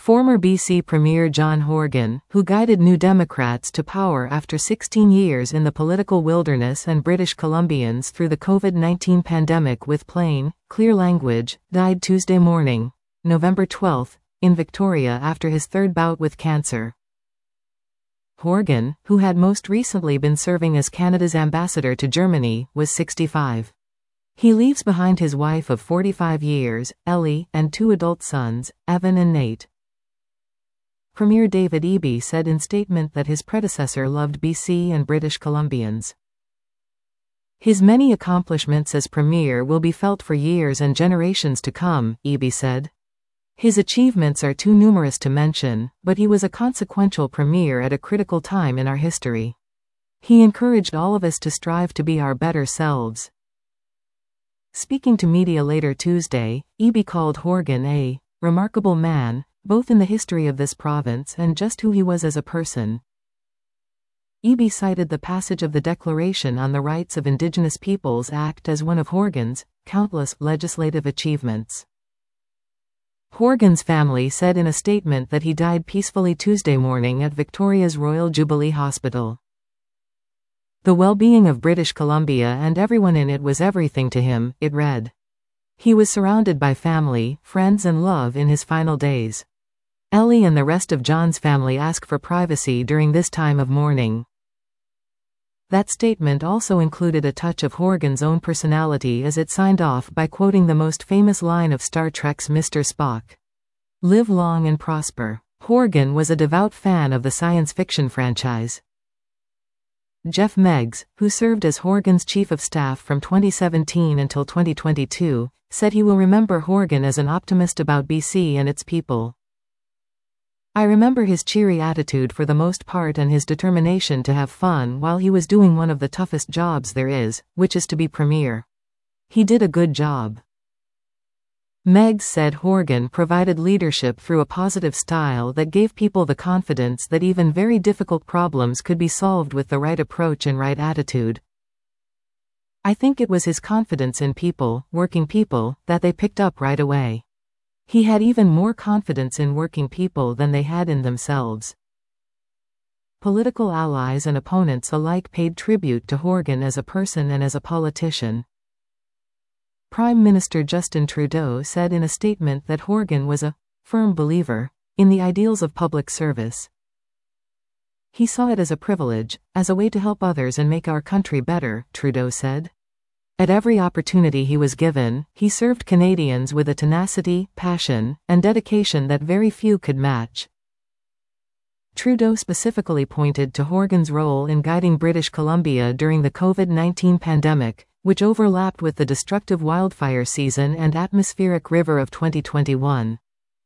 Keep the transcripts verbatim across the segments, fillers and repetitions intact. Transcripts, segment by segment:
Former B C Premier John Horgan, who guided New Democrats to power after sixteen years in the political wilderness and British Columbians through the COVID nineteen pandemic with plain, clear language, died Tuesday morning, November twelfth, in Victoria after his third bout with cancer. Horgan, who had most recently been serving as Canada's ambassador to Germany, was sixty-five. He leaves behind his wife of forty-five years, Ellie, and two adult sons, Evan and Nate. Premier David Eby said in statement that his predecessor loved B C and British Columbians. His many accomplishments as Premier will be felt for years and generations to come, Eby said. His achievements are too numerous to mention, but he was a consequential Premier at a critical time in our history. He encouraged all of us to strive to be our better selves. Speaking to media later Tuesday, Eby called Horgan a remarkable man, both in the history of this province and just who he was as a person. Eby cited the passage of the Declaration on the Rights of Indigenous Peoples Act as one of Horgan's countless legislative achievements. Horgan's family said in a statement that he died peacefully Tuesday morning at Victoria's Royal Jubilee Hospital. The well-being of British Columbia and everyone in it was everything to him, it read. He was surrounded by family, friends and love in his final days. Ellie and the rest of John's family ask for privacy during this time of mourning. That statement also included a touch of Horgan's own personality as it signed off by quoting the most famous line of Star Trek's Mister Spock. Live long and prosper. Horgan was a devout fan of the science fiction franchise. Jeff Meggs, who served as Horgan's chief of staff from twenty seventeen until twenty twenty-two, said he will remember Horgan as an optimist about B C and its people. I remember his cheery attitude for the most part and his determination to have fun while he was doing one of the toughest jobs there is, which is to be Premier. He did a good job. Meggs said Horgan provided leadership through a positive style that gave people the confidence that even very difficult problems could be solved with the right approach and right attitude. I think it was his confidence in people, working people, that they picked up right away. He had even more confidence in working people than they had in themselves. Political allies and opponents alike paid tribute to Horgan as a person and as a politician. Prime Minister Justin Trudeau said in a statement that Horgan was a firm believer in the ideals of public service. He saw it as a privilege, as a way to help others and make our country better, Trudeau said. At every opportunity he was given, he served Canadians with a tenacity, passion, and dedication that very few could match. Trudeau specifically pointed to Horgan's role in guiding British Columbia during the COVID nineteen pandemic, which overlapped with the destructive wildfire season and atmospheric river of twenty twenty-one.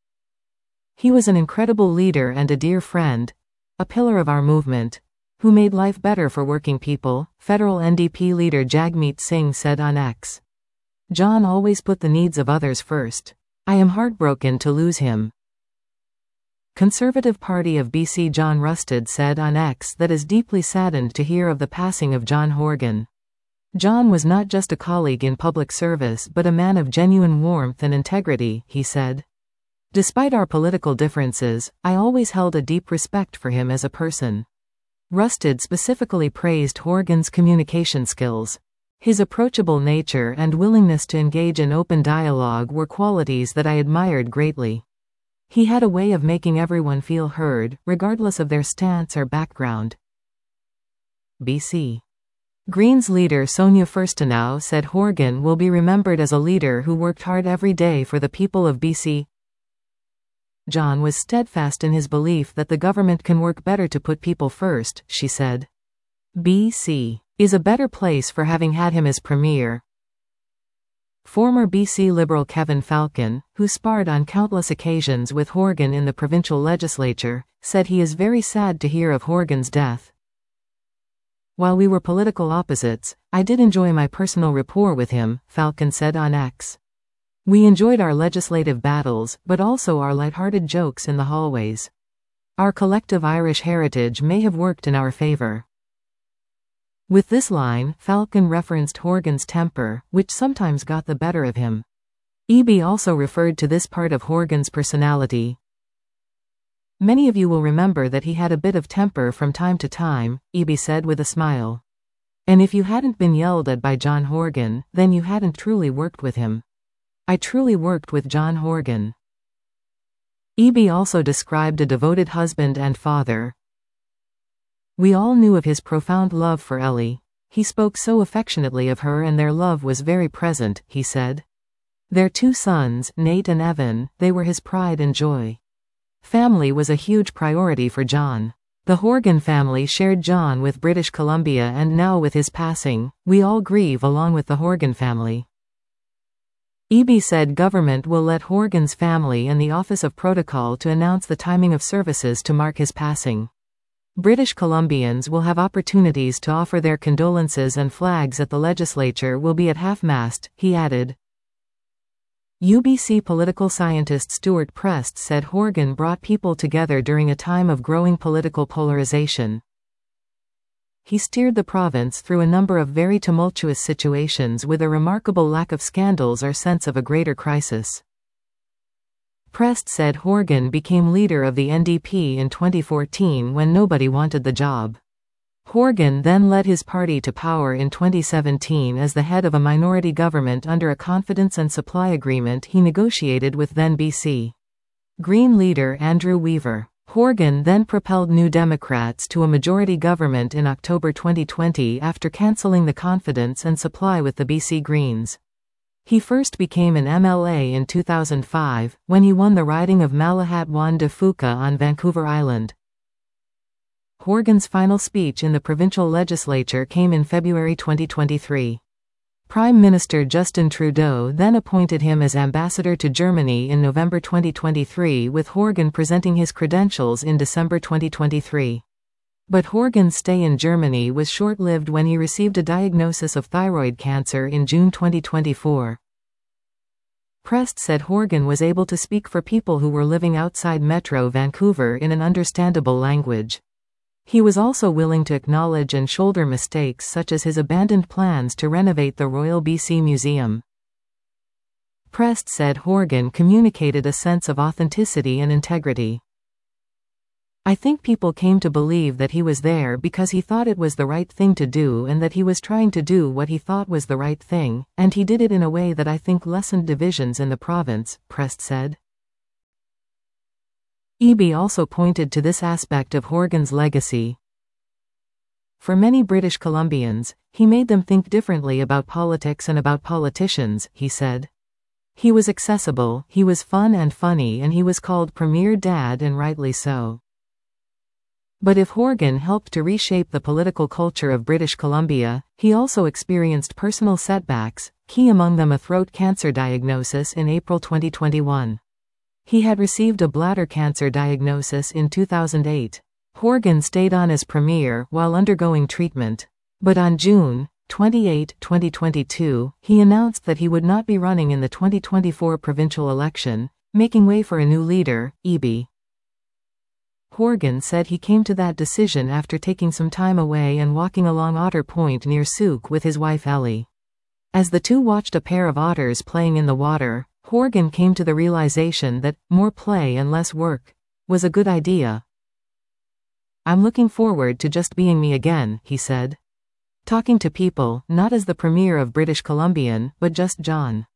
He was an incredible leader and a dear friend, a pillar of our movement, who made life better for working people, federal N D P leader Jagmeet Singh said on X. John always put the needs of others first. I am heartbroken to lose him. Conservative Party of B C John Rustad said on X that is deeply saddened to hear of the passing of John Horgan. John was not just a colleague in public service but a man of genuine warmth and integrity, he said. Despite our political differences, I always held a deep respect for him as a person. Rustad specifically praised Horgan's communication skills. His approachable nature and willingness to engage in open dialogue were qualities that I admired greatly. He had a way of making everyone feel heard, regardless of their stance or background. B C Greens leader Sonia Furstenau said Horgan will be remembered as a leader who worked hard every day for the people of B C. John was steadfast in his belief that the government can work better to put people first, she said. B C is a better place for having had him as Premier. Former B C Liberal Kevin Falcon, who sparred on countless occasions with Horgan in the provincial legislature, said he is very sad to hear of Horgan's death. While we were political opposites, I did enjoy my personal rapport with him, Falcon said on X. We enjoyed our legislative battles, but also our light-hearted jokes in the hallways. Our collective Irish heritage may have worked in our favor. With this line, Falcon referenced Horgan's temper, which sometimes got the better of him. Eby also referred to this part of Horgan's personality. Many of you will remember that he had a bit of temper from time to time, Eby said with a smile. And if you hadn't been yelled at by John Horgan, then you hadn't truly worked with him. I truly worked with John Horgan. Eby also described a devoted husband and father. We all knew of his profound love for Ellie. He spoke so affectionately of her and their love was very present, he said. Their two sons, Nate and Evan, they were his pride and joy. Family was a huge priority for John. The Horgan family shared John with British Columbia and now with his passing, we all grieve along with the Horgan family. Eby said government will let Horgan's family and the Office of Protocol to announce the timing of services to mark his passing. British Columbians will have opportunities to offer their condolences and flags at the legislature will be at half-mast, he added. U B C political scientist Stuart Prest said Horgan brought people together during a time of growing political polarization. He steered the province through a number of very tumultuous situations with a remarkable lack of scandals or sense of a greater crisis. Prest said Horgan became leader of the N D P in twenty fourteen when nobody wanted the job. Horgan then led his party to power in twenty seventeen as the head of a minority government under a confidence and supply agreement he negotiated with then B C Green leader Andrew Weaver. Horgan then propelled New Democrats to a majority government in October twenty twenty after cancelling the confidence and supply with the B C Greens. He first became an M L A in two thousand five, when he won the riding of Malahat Juan de Fuca on Vancouver Island. Horgan's final speech in the provincial legislature came in February twenty twenty-three. Prime Minister Justin Trudeau then appointed him as ambassador to Germany in November twenty twenty-three, with Horgan presenting his credentials in December twenty twenty-three. But Horgan's stay in Germany was short-lived when he received a diagnosis of thyroid cancer in June twenty twenty-four. Prest said Horgan was able to speak for people who were living outside Metro Vancouver in an understandable language. He was also willing to acknowledge and shoulder mistakes such as his abandoned plans to renovate the Royal B C Museum. Prest said Horgan communicated a sense of authenticity and integrity. I think people came to believe that he was there because he thought it was the right thing to do and that he was trying to do what he thought was the right thing, and he did it in a way that I think lessened divisions in the province, Prest said. Eby also pointed to this aspect of Horgan's legacy. For many British Columbians, he made them think differently about politics and about politicians, he said. He was accessible, he was fun and funny, and he was called Premier Dad, and rightly so. But if Horgan helped to reshape the political culture of British Columbia, he also experienced personal setbacks, key among them a throat cancer diagnosis in April twenty twenty-one. He had received a bladder cancer diagnosis in two thousand eight. Horgan stayed on as premier while undergoing treatment. But on June twenty-eighth, twenty twenty-two, he announced that he would not be running in the twenty twenty-four provincial election, making way for a new leader, Eby. Horgan said he came to that decision after taking some time away and walking along Otter Point near Souk with his wife Ellie. As the two watched a pair of otters playing in the water, Horgan came to the realization that more play and less work was a good idea. I'm looking forward to just being me again, he said. Talking to people, not as the Premier of British Columbian, but just John.